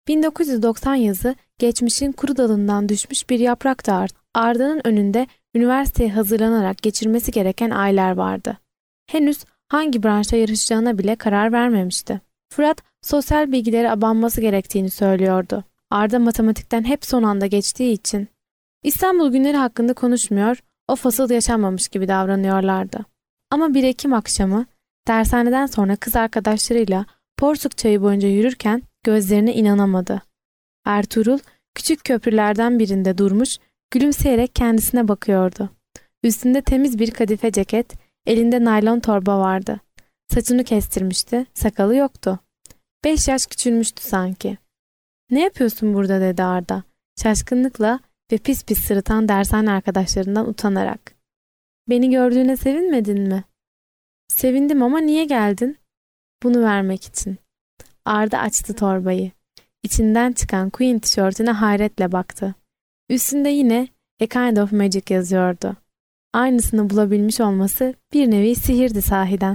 1990 yazı geçmişin kuru dalından düşmüş bir yapraktı artık. Arda'nın önünde üniversiteye hazırlanarak geçirmesi gereken aylar vardı. Henüz hangi branşta yarışacağına bile karar vermemişti. Fırat Sosyal bilgilere abanması gerektiğini söylüyordu. Arda matematikten hep son anda geçtiği için. İstanbul günleri hakkında konuşmuyor, o fasıl yaşanmamış gibi davranıyorlardı. Ama 1 Ekim akşamı dershaneden sonra kız arkadaşlarıyla Porsuk Çayı boyunca yürürken gözlerine inanamadı. Ertuğrul küçük köprülerden birinde durmuş, gülümseyerek kendisine bakıyordu. Üstünde temiz bir kadife ceket, elinde naylon torba vardı. Saçını kestirmişti, sakalı yoktu. 5 yaş küçülmüştü sanki. "Ne yapıyorsun burada?" dedi Arda, şaşkınlıkla ve pis pis sırıtan dershane arkadaşlarından utanarak. "Beni gördüğüne sevinmedin mi?" "Sevindim ama niye geldin?" "Bunu vermek için." Arda açtı torbayı. İçinden çıkan Queen tişörtüne hayretle baktı. Üstünde yine "A Kind of Magic" yazıyordu. Aynısını bulabilmiş olması bir nevi sihirdi sahiden.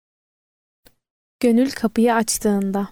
Gönül kapıyı açtığında.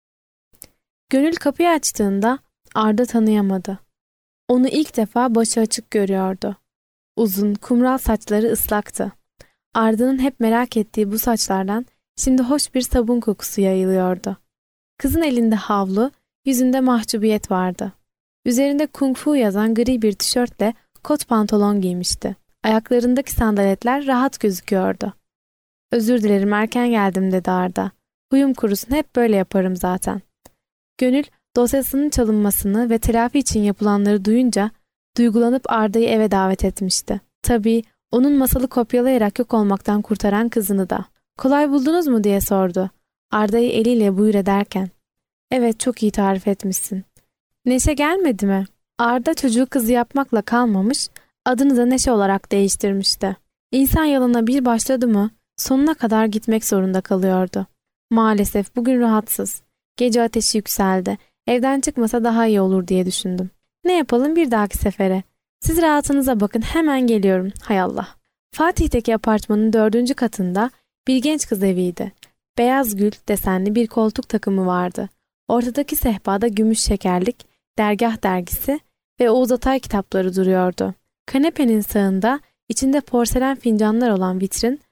Gönül kapıyı açtığında Arda tanıyamadı. Onu ilk defa başı açık görüyordu. Uzun, kumral saçları ıslaktı. Arda'nın hep merak ettiği bu saçlardan şimdi hoş bir sabun kokusu yayılıyordu. Kızın elinde havlu, yüzünde mahcubiyet vardı. Üzerinde kung fu yazan gri bir tişörtle kot pantolon giymişti. Ayaklarındaki sandaletler rahat gözüküyordu. "Özür dilerim, erken geldim," dedi Arda. "Huyum kurusun, hep böyle yaparım zaten." Gönül dosyasının çalınmasını ve telafi için yapılanları duyunca duygulanıp Arda'yı eve davet etmişti. Tabii onun masalı kopyalayarak yok olmaktan kurtaran kızını da. "Kolay buldunuz mu?" diye sordu. Arda'yı eliyle buyur ederken. "Evet, çok iyi tarif etmişsin." "Neşe gelmedi mi?" Arda çocuğu kızı yapmakla kalmamış, adını da Neşe olarak değiştirmişti. İnsan yoluna bir başladı mı sonuna kadar gitmek zorunda kalıyordu. Maalesef bugün rahatsız. Gece ateşi yükseldi. Evden çıkmasa daha iyi olur diye düşündüm. "Ne yapalım bir dahaki sefere? Siz rahatınıza bakın, hemen geliyorum." Hay Allah. Fatih'teki apartmanın 4. katında bir genç kız eviydi. Beyaz gül desenli bir koltuk takımı vardı. Ortadaki sehpada gümüş şekerlik, dergah dergisi ve Oğuz Atay kitapları duruyordu. Kanepenin sağında içinde porselen fincanlar olan vitrin,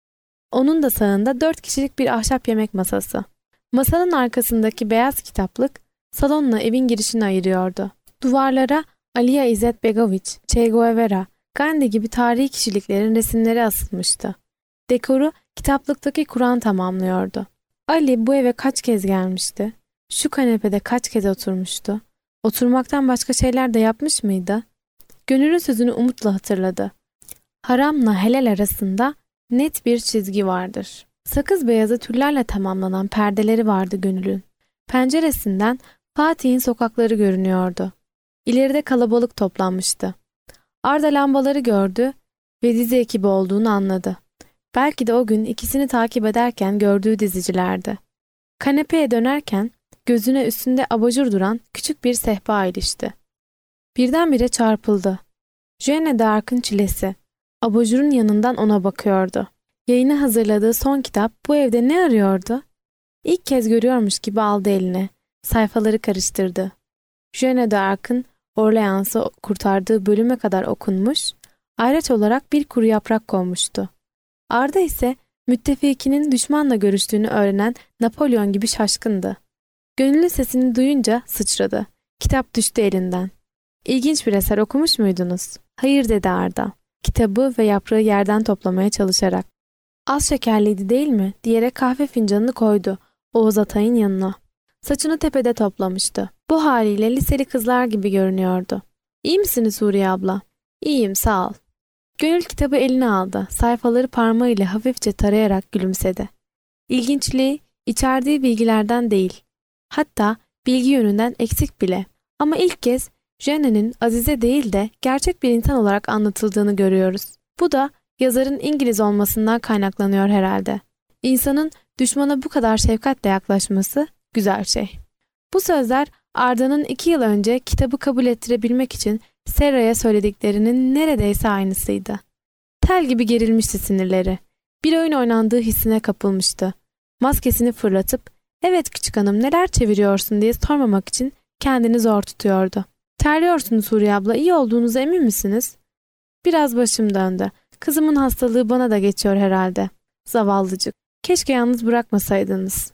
onun da sağında 4 kişilik bir ahşap yemek masası. Masanın arkasındaki beyaz kitaplık salonla evin girişini ayırıyordu. Duvarlara Aliya İzzet Begoviç, Che Guevara, Gandhi gibi tarihi kişiliklerin resimleri asılmıştı. Dekoru kitaplıktaki Kur'an tamamlıyordu. Ali bu eve kaç kez gelmişti? Şu kanepede kaç kez oturmuştu? Oturmaktan başka şeyler de yapmış mıydı? Gönül'ün sözünü umutla hatırladı. Haramla helal arasında net bir çizgi vardır. Sakız beyazı tüllerle tamamlanan perdeleri vardı Gönül'ün. Penceresinden Fatih'in sokakları görünüyordu. İleride kalabalık toplanmıştı. Arda lambaları gördü ve dizi ekibi olduğunu anladı. Belki de o gün ikisini takip ederken gördüğü dizicilerdi. Kanepeye dönerken gözüne üstünde abajur duran küçük bir sehpa ilişti. Birdenbire çarpıldı. Jeanne d'Arc'ın çilesi. Abajurun yanından ona bakıyordu. Yayına hazırladığı son kitap bu evde ne arıyordu? İlk kez görüyormuş gibi aldı eline. Sayfaları karıştırdı. Jeanne d'Arc'ın Orleans'ı kurtardığı bölüme kadar okunmuş, ayraç olarak bir kuru yaprak konmuştu. Arda ise müttefikinin düşmanla görüştüğünü öğrenen Napolyon gibi şaşkındı. Gönül'ün sesini duyunca sıçradı. Kitap düştü elinden. "İlginç bir eser, okumuş muydunuz?" "Hayır," dedi Arda, kitabı ve yaprağı yerden toplamaya çalışarak. "Az şekerliydi değil mi?" diyerek kahve fincanını koydu Oğuz Atay'ın yanına. Saçını tepede toplamıştı. Bu haliyle liseli kızlar gibi görünüyordu. "İyi misiniz Huriye abla?" "İyiyim, sağ ol." Gönül kitabı eline aldı. Sayfaları parmağıyla hafifçe tarayarak gülümsedi. İlginçliği içerdiği bilgilerden değil. Hatta bilgi yönünden eksik bile. Ama ilk kez Jeanne'nin Azize değil de gerçek bir insan olarak anlatıldığını görüyoruz. Bu da yazarın İngiliz olmasından kaynaklanıyor herhalde. İnsanın düşmana bu kadar şefkatle yaklaşması güzel şey. Bu sözler Arda'nın 2 yıl önce kitabı kabul ettirebilmek için Serra'ya söylediklerinin neredeyse aynısıydı. Tel gibi gerilmişti sinirleri. Bir oyun oynandığı hissine kapılmıştı. Maskesini fırlatıp "Evet küçük hanım, neler çeviriyorsun?" diye sormamak için kendini zor tutuyordu. "Terliyorsunuz Huriye abla, iyi olduğunuza emin misiniz?" "Biraz başım döndü. Kızımın hastalığı bana da geçiyor herhalde." "Zavallıcık. Keşke yalnız bırakmasaydınız."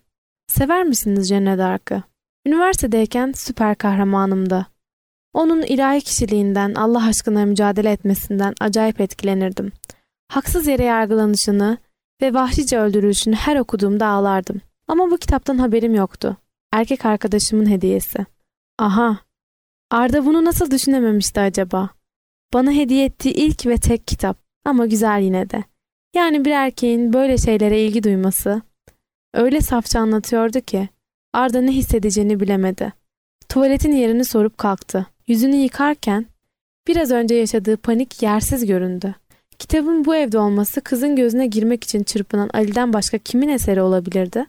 Sever misiniz Jeanne d'Arc'ı? Üniversitedeyken süper kahramanımdı. Onun ilahi kişiliğinden, Allah aşkına mücadele etmesinden acayip etkilenirdim. Haksız yere yargılanışını ve vahşice öldürülüşünü her okuduğumda ağlardım. Ama bu kitaptan haberim yoktu. Erkek arkadaşımın hediyesi. Aha! Arda bunu nasıl düşünememişti acaba? Bana hediye ettiği ilk ve tek kitap. Ama güzel yine de. Yani bir erkeğin böyle şeylere ilgi duyması öyle safça anlatıyordu ki Arda ne hissedeceğini bilemedi. Tuvaletin yerini sorup kalktı. Yüzünü yıkarken biraz önce yaşadığı panik yersiz göründü. Kitabın bu evde olması kızın gözüne girmek için çırpınan Ali'den başka kimin eseri olabilirdi?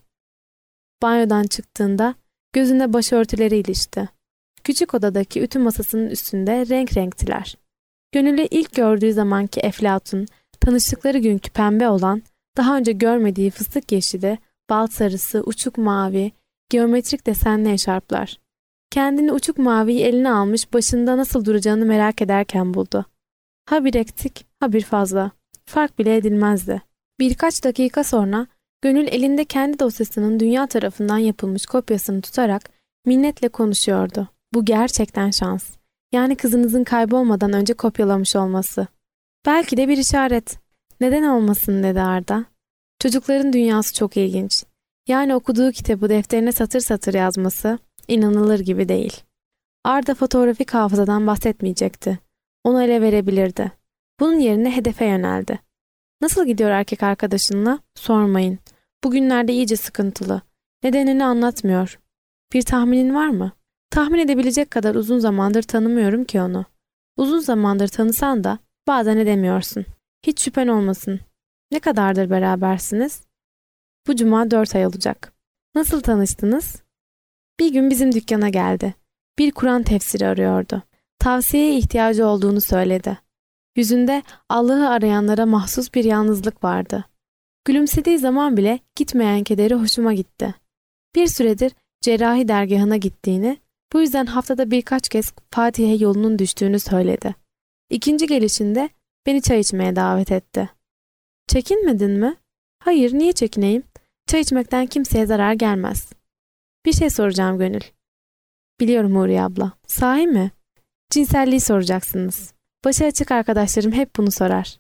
Banyodan çıktığında gözüne başörtüleri ilişti. Küçük odadaki ütü masasının üstünde renk renktiler. Gönül'ü ilk gördüğü zamanki Eflatun, tanıştıkları günkü pembe olan, daha önce görmediği fıstık yeşili, bal sarısı, uçuk mavi, geometrik desenli eşarplar. Kendini uçuk maviyi eline almış başında nasıl duracağını merak ederken buldu. Ha bir eksik, ha bir fazla. Fark bile edilmezdi. Birkaç dakika sonra Gönül elinde kendi dosyasının dünya tarafından yapılmış kopyasını tutarak minnetle konuşuyordu. Bu gerçekten şans. Yani kızınızın kaybolmadan önce kopyalamış olması. Belki de bir işaret. Neden olmasın dedi Arda. Çocukların dünyası çok ilginç. Yani okuduğu kitabı defterine satır satır yazması inanılır gibi değil. Arda fotoğrafik hafızadan bahsetmeyecekti. Onu ele verebilirdi. Bunun yerine hedefe yöneldi. Nasıl gidiyor erkek arkadaşınla? Sormayın. Bugünlerde iyice sıkıntılı. Nedenini anlatmıyor. Bir tahminin var mı? Tahmin edebilecek kadar uzun zamandır tanımıyorum ki onu. Uzun zamandır tanısan da bazen edemiyorsun. Hiç şüphen olmasın. Ne kadardır berabersiniz? Bu cuma 4 ay olacak. Nasıl tanıştınız? Bir gün bizim dükkana geldi. Bir Kur'an tefsiri arıyordu. Tavsiyeye ihtiyacı olduğunu söyledi. Yüzünde Allah'ı arayanlara mahsus bir yalnızlık vardı. Gülümsediği zaman bile gitmeyen kederi hoşuma gitti. Bir süredir cerrahi dergahına gittiğini, bu yüzden haftada birkaç kez Fatihe yolunun düştüğünü söyledi. İkinci gelişinde beni çay içmeye davet etti. Çekinmedin mi? Hayır, niye çekineyim? Çay içmekten kimseye zarar gelmez. Bir şey soracağım Gönül. Biliyorum Huriye abla. Sahi mi? Cinselliği soracaksınız. Başı açık arkadaşlarım hep bunu sorar.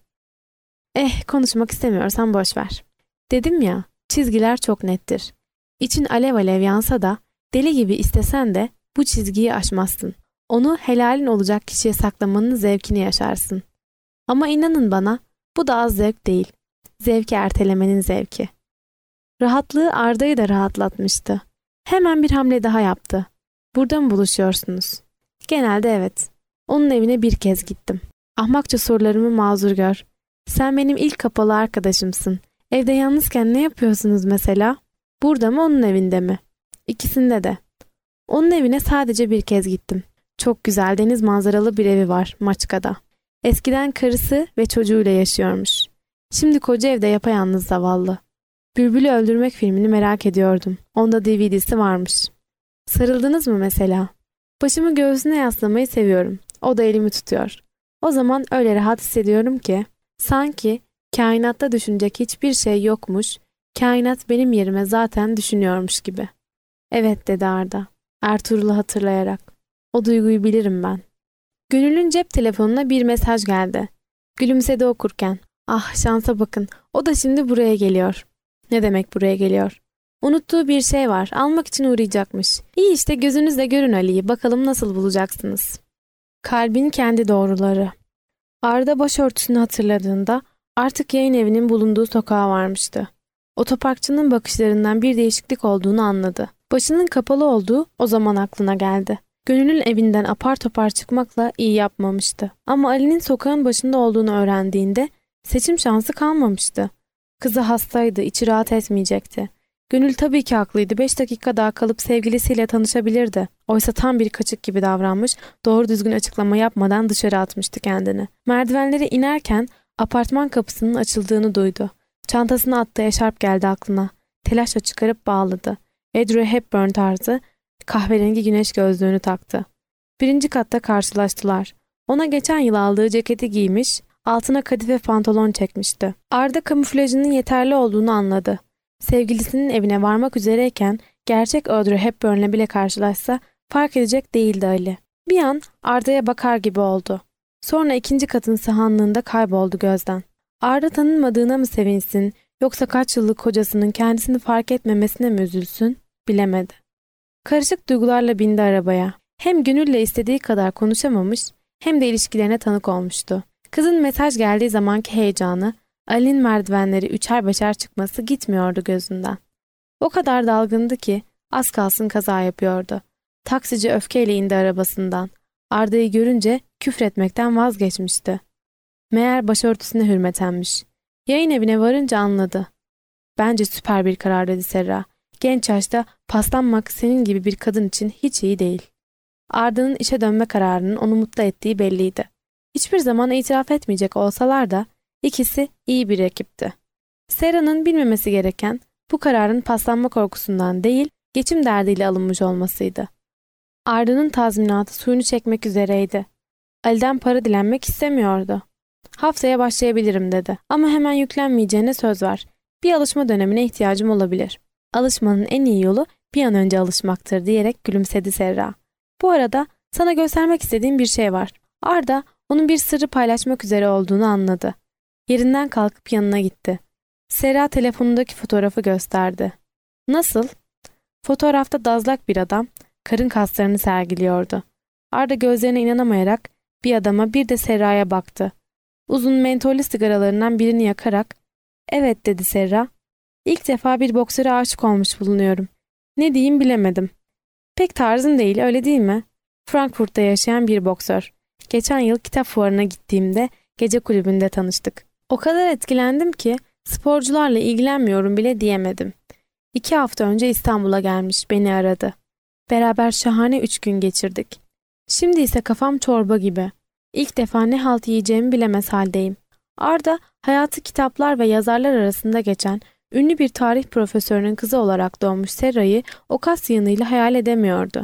Konuşmak istemiyorsan boş ver. Dedim ya, çizgiler çok nettir. İçin alev alev yansa da, deli gibi istesen de bu çizgiyi aşmazsın. Onu helalin olacak kişiye saklamanın zevkini yaşarsın. Ama inanın bana, bu da az zevk değil. Zevki ertelemenin zevki. Rahatlığı Arda'yı da rahatlatmıştı. Hemen bir hamle daha yaptı. Burada mı buluşuyorsunuz? Genelde evet. Onun evine bir kez gittim. Ahmakça sorularımı mazur gör. Sen benim ilk kapalı arkadaşımsın. Evde yalnızken ne yapıyorsunuz mesela? Burada mı onun evinde mi? İkisinde de. Onun evine sadece bir kez gittim. Çok güzel deniz manzaralı bir evi var Maçka'da. Eskiden karısı ve çocuğuyla yaşıyormuş. Şimdi koca evde yapayalnız zavallı. Bülbül'ü Öldürmek filmini merak ediyordum. Onda DVD'si varmış. Sarıldınız mı mesela? Başımı göğsüne yaslamayı seviyorum. O da elimi tutuyor. O zaman öyle rahat hissediyorum ki sanki kainatta düşünecek hiçbir şey yokmuş, kainat benim yerime zaten düşünüyormuş gibi. Evet dedi Arda, Ertuğrul'u hatırlayarak. O duyguyu bilirim ben. Gönül'ün cep telefonuna bir mesaj geldi. Gülümsedi okurken. Ah şansa bakın, o da şimdi buraya geliyor. Ne demek buraya geliyor? Unuttuğu bir şey var, almak için uğrayacakmış. İyi işte gözünüzle görün Ali'yi, bakalım nasıl bulacaksınız. Kalbin kendi doğruları. Arda başörtüsünü hatırladığında artık yayın evinin bulunduğu sokağa varmıştı. Otoparkçının bakışlarından bir değişiklik olduğunu anladı. Başının kapalı olduğu o zaman aklına geldi. Gönül'ün evinden apar topar çıkmakla iyi yapmamıştı. Ama Ali'nin sokağın başında olduğunu öğrendiğinde seçim şansı kalmamıştı. Kızı hastaydı, içi rahat etmeyecekti. Gönül tabii ki haklıydı. 5 dakika daha kalıp sevgilisiyle tanışabilirdi. Oysa tam bir kaçık gibi davranmış, doğru düzgün açıklama yapmadan dışarı atmıştı kendini. Merdivenlere inerken apartman kapısının açıldığını duydu. Çantasına attığı eşarp geldi aklına. Telaşla çıkarıp bağladı. Audrey Hepburn tarzı kahverengi güneş gözlüğünü taktı. 1. katta karşılaştılar. Ona geçen yıl aldığı ceketi giymiş, altına kadife pantolon çekmişti. Arda kamuflajının yeterli olduğunu anladı. Sevgilisinin evine varmak üzereyken gerçek Audrey Hepburn'le bile karşılaşsa fark edecek değildi Ali. Bir an Arda'ya bakar gibi oldu. Sonra ikinci katın sahanlığında kayboldu gözden. Arda tanınmadığına mı sevinsin, yoksa kaç yıllık kocasının kendisini fark etmemesine mi üzülsün, bilemedi. Karışık duygularla bindi arabaya. Hem Gönül'le istediği kadar konuşamamış, hem de ilişkilerine tanık olmuştu. Kızın mesaj geldiği zamanki heyecanı, Ali'nin merdivenleri üçer beşer çıkması gitmiyordu gözünden. O kadar dalgındı ki az kalsın kaza yapıyordu. Taksici öfkeyle indi arabasından. Arda'yı görünce küfretmekten vazgeçmişti. Meğer başörtüsüne hürmetenmiş. Yayın evine varınca anladı. Bence süper bir karar dedi Serra. Genç yaşta paslanmak senin gibi bir kadın için hiç iyi değil. Arda'nın işe dönme kararının onu mutlu ettiği belliydi. Hiçbir zaman itiraf etmeyecek olsalar da ikisi iyi bir ekipti. Serra'nın bilmemesi gereken bu kararın paslanma korkusundan değil, geçim derdiyle alınmış olmasıydı. Arda'nın tazminatı suyunu çekmek üzereydi. Ali'den para dilenmek istemiyordu. Haftaya başlayabilirim dedi. Ama hemen yüklenmeyeceğine söz ver. Bir alışma dönemine ihtiyacım olabilir. Alışmanın en iyi yolu bir an önce alışmaktır diyerek gülümsedi Serra. Bu arada sana göstermek istediğim bir şey var. Arda onun bir sırrı paylaşmak üzere olduğunu anladı. Yerinden kalkıp yanına gitti. Serra telefonundaki fotoğrafı gösterdi. Nasıl? Fotoğrafta dazlak bir adam karın kaslarını sergiliyordu. Arda gözlerine inanamayarak bir adama bir de Serra'ya baktı. Uzun mentollü sigaralarından birini yakarak "Evet" dedi Serra. "İlk defa bir boksöre aşık olmuş bulunuyorum. Ne diyeyim bilemedim. Pek tarzın değil, öyle değil mi? Frankfurt'ta yaşayan bir boksör. Geçen yıl kitap fuarına gittiğimde gece kulübünde tanıştık. O kadar etkilendim ki sporcularla ilgilenmiyorum bile diyemedim. 2 hafta önce İstanbul'a gelmiş, beni aradı. Beraber şahane 3 gün geçirdik. Şimdi ise kafam çorba gibi. İlk defa ne halt yiyeceğimi bilemez haldeyim." Arda, hayatı kitaplar ve yazarlar arasında geçen ünlü bir tarih profesörünün kızı olarak doğmuş Serra'yı o kas yanıyla hayal edemiyordu.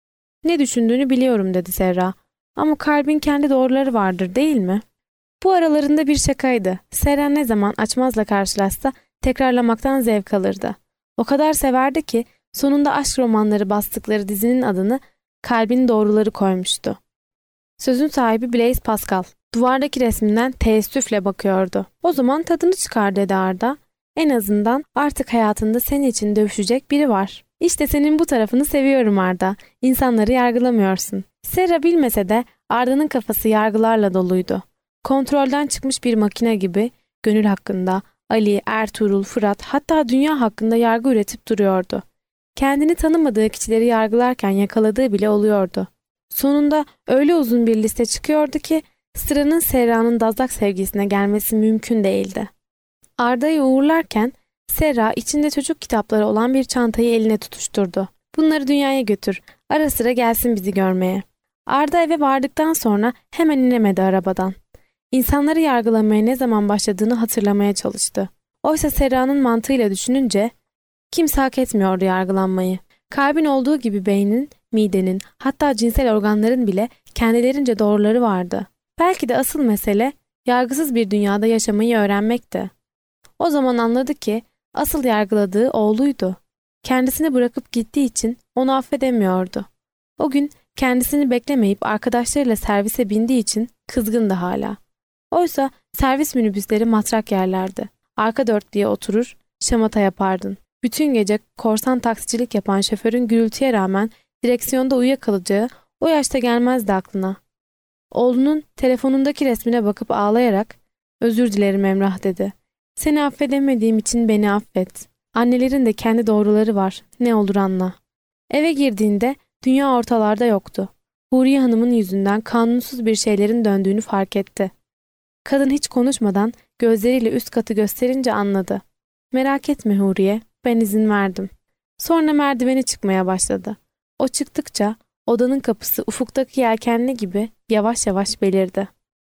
"Ne düşündüğünü biliyorum" dedi Serra. "Ama kalbin kendi doğruları vardır, değil mi?" Bu aralarında bir şakaydı. Serra ne zaman Açmaz'la karşılaşsa tekrarlamaktan zevk alırdı. O kadar severdi ki sonunda aşk romanları bastıkları dizinin adını Kalbin Doğruları koymuştu. Sözün sahibi Blaise Pascal. Duvardaki resminden teessüfle bakıyordu. "O zaman tadını çıkar" dedi Arda. "En azından artık hayatında senin için dövüşecek biri var." "İşte senin bu tarafını seviyorum Arda. İnsanları yargılamıyorsun." Serra bilmese de Arda'nın kafası yargılarla doluydu. Kontrolden çıkmış bir makine gibi Gönül hakkında, Ali, Ertuğrul, Fırat, hatta dünya hakkında yargı üretip duruyordu. Kendini tanımadığı kişileri yargılarken yakaladığı bile oluyordu. Sonunda öyle uzun bir liste çıkıyordu ki sıranın Serra'nın dazlak sevgisine gelmesi mümkün değildi. Arda'yı uğurlarken Serra içinde çocuk kitapları olan bir çantayı eline tutuşturdu. "Bunları dünyaya götür, ara sıra gelsin bizi görmeye." Arda eve vardıktan sonra hemen inemedi arabadan. İnsanları yargılamaya ne zaman başladığını hatırlamaya çalıştı. Oysa Serra'nın mantığıyla düşününce kimse hak etmiyordu yargılanmayı. Kalbin olduğu gibi beynin, midenin, hatta cinsel organların bile kendilerince doğruları vardı. Belki de asıl mesele yargısız bir dünyada yaşamayı öğrenmekti. O zaman anladı ki asıl yargıladığı oğluydu. Kendisini bırakıp gittiği için onu affedemiyordu. O gün kendisini beklemeyip arkadaşlarıyla servise bindiği için kızgındı hala. Oysa servis minibüsleri matrak yerlerdi. Arka dörtlüğe oturur, şamata yapardın. Bütün gece korsan taksicilik yapan şoförün gürültüye rağmen direksiyonda uyuyakalacağı o yaşta gelmezdi aklına. Oğlunun telefonundaki resmine bakıp ağlayarak "Özür dilerim Emrah" dedi. "Seni affedemediğim için beni affet. Annelerin de kendi doğruları var. Ne olur anla." Eve girdiğinde dünya ortalarda yoktu. Huriye Hanım'ın yüzünden kanunsuz bir şeylerin döndüğünü fark etti. Kadın hiç konuşmadan gözleriyle üst katı gösterince anladı. "Merak etme Huriye, ben izin verdim." Sonra merdiveni çıkmaya başladı. O çıktıkça odanın kapısı ufuktaki yelkenli gibi yavaş yavaş belirdi.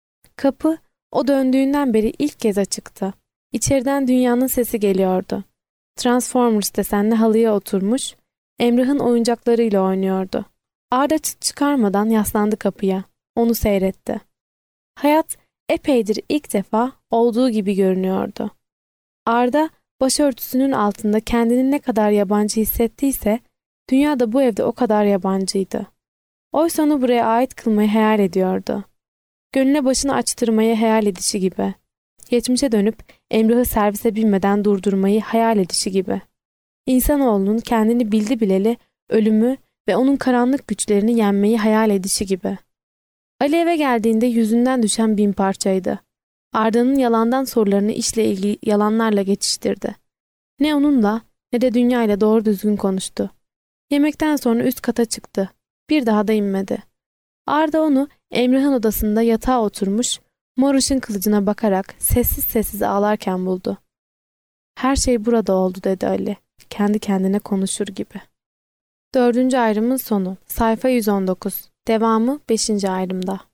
Kapı o döndüğünden beri ilk kez açıktı. İçeriden dünyanın sesi geliyordu. Transformers desenli halıya oturmuş, Emrah'ın oyuncaklarıyla oynuyordu. Arda çıt çıkarmadan yaslandı kapıya. Onu seyretti. Hayat epeydir ilk defa olduğu gibi görünüyordu. Arda Başörtüsünün altında kendini ne kadar yabancı hissettiyse, dünya da bu evde o kadar yabancıydı. Oysa onu buraya ait kılmayı hayal ediyordu. Gönlüne başını açtırmayı hayal edişi gibi. Geçmişe dönüp Emrah'ı servise binmeden durdurmayı hayal edişi gibi. İnsanoğlunun kendini bildi bileli ölümü ve onun karanlık güçlerini yenmeyi hayal edişi gibi. Ali eve geldiğinde yüzünden düşen bin parçaydı. Arda'nın yalandan sorularını işle ilgili yalanlarla geçiştirdi. Ne onunla ne de dünyayla doğru düzgün konuştu. Yemekten sonra üst kata çıktı. Bir daha da inmedi. Arda onu Emrah'ın odasında yatağa oturmuş, mor ışın kılıcına bakarak sessiz sessiz ağlarken buldu. Her şey burada oldu dedi Ali, kendi kendine konuşur gibi. 4. ayrımın sonu, sayfa 119, devamı 5. ayrımda.